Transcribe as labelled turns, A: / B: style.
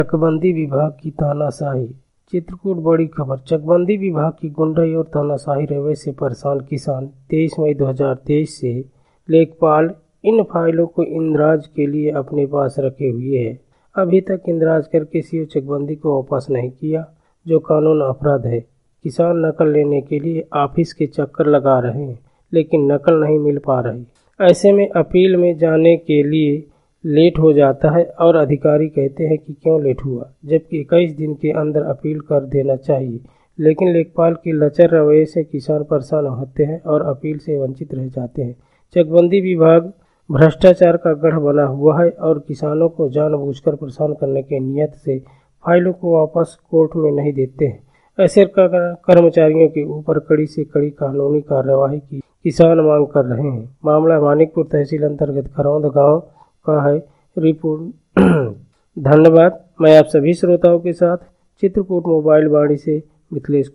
A: चकबंदी विभाग की तानाशाही। चित्रकूट बड़ी खबर। चकबंदी विभाग की गुंडाई और तानाशाही रवैये से परेशान किसान 23 मई 2023 से लेखपाल इन फाइलों को इंद्राज के लिए अपने पास रखे हुए है। अभी तक इंद्राज करके सीओ चकबंदी को वापस नहीं किया, जो कानून अपराध है। किसान नकल लेने के लिए ऑफिस के चक्कर लगा रहे हैं, लेकिन नकल नहीं मिल पा रही। ऐसे में अपील में जाने के लिए लेट हो जाता है और अधिकारी कहते हैं कि क्यों लेट हुआ, जबकि 21 दिन के अंदर अपील कर देना चाहिए। लेकिन लेखपाल के लचर रवैये से किसान परेशान होते हैं और अपील से वंचित रह जाते हैं। चकबंदी विभाग भ्रष्टाचार का गढ़ बना हुआ है और किसानों को जानबूझकर परेशान करने के नियत से फाइलों को वापस कोर्ट में नहीं देते हैं। ऐसे कर्मचारियों के ऊपर कड़ी से कड़ी कानूनी कार्यवाही की किसान मांग कर रहे हैं। मामला मानिकपुर तहसील अंतर्गत खरौंद गांव का है। रिपोर्ट धन्यवाद। मैं आप सभी श्रोताओं के साथ चित्रकूट मोबाइल वाणी से मिथिलेश।